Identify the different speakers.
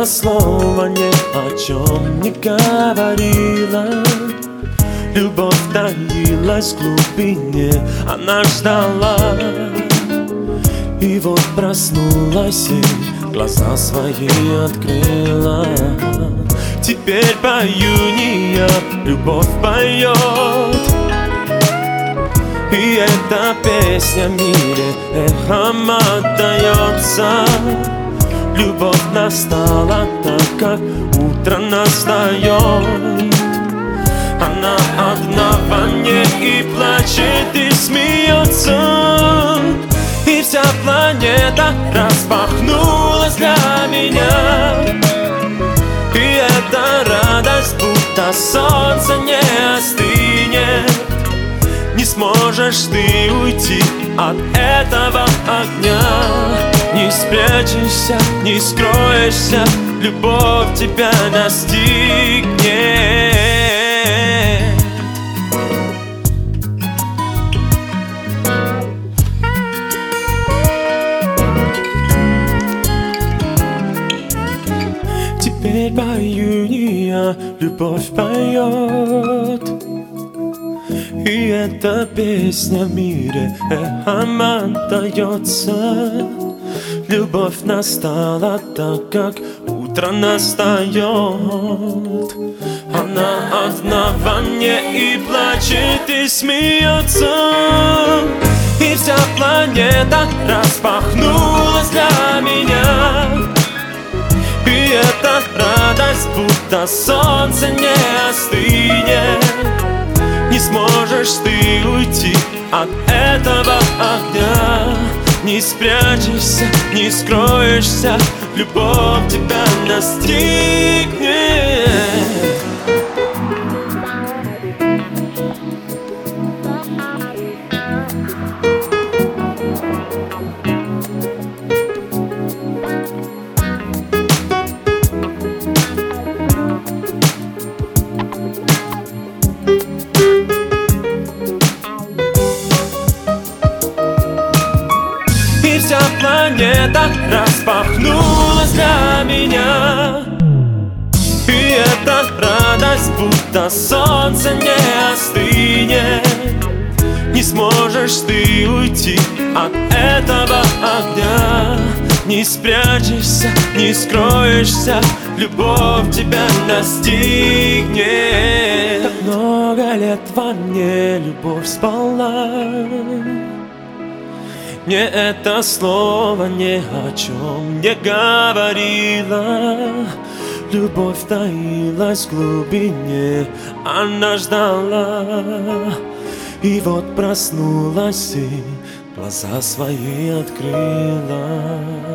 Speaker 1: это слово ни о чем не говорило. Любовь таилась в глубине, она ждала. И вот проснулась и глаза свои открыла. Теперь пою не я, любовь поет. И эта песня в мире эхом отдается. Любовь настала так, как утро настает. Она одна во мне и плачет, и смеется. И вся планета распахнулась для меня. И эта радость, будто солнце не остынет. Не сможешь ты уйти от этого огня. Не спрячешься, не скроешься, любовь тебя настигнет. Теперь пою не я, любовь поет. И эта песня в мире эхом отдается. Любовь настала так, как утро настает. Она одна во мне и плачет, и смеется. И вся планета распахнулась для меня. И эта радость, будто солнце не остынет. Не сможешь ты уйти от этого огня. Не спрячешься, не скроешься, любовь тебя настигнет. И вся планета распахнулась для меня. И эта радость, будто солнце не остынет. Не сможешь ты уйти от этого огня. Не спрячешься, не скроешься, любовь тебя настигнет. Так много лет во мне любовь спала. Мне это слово ни о чем не говорило. Любовь таилась в глубине, она ждала. И вот проснулась и глаза свои открыла.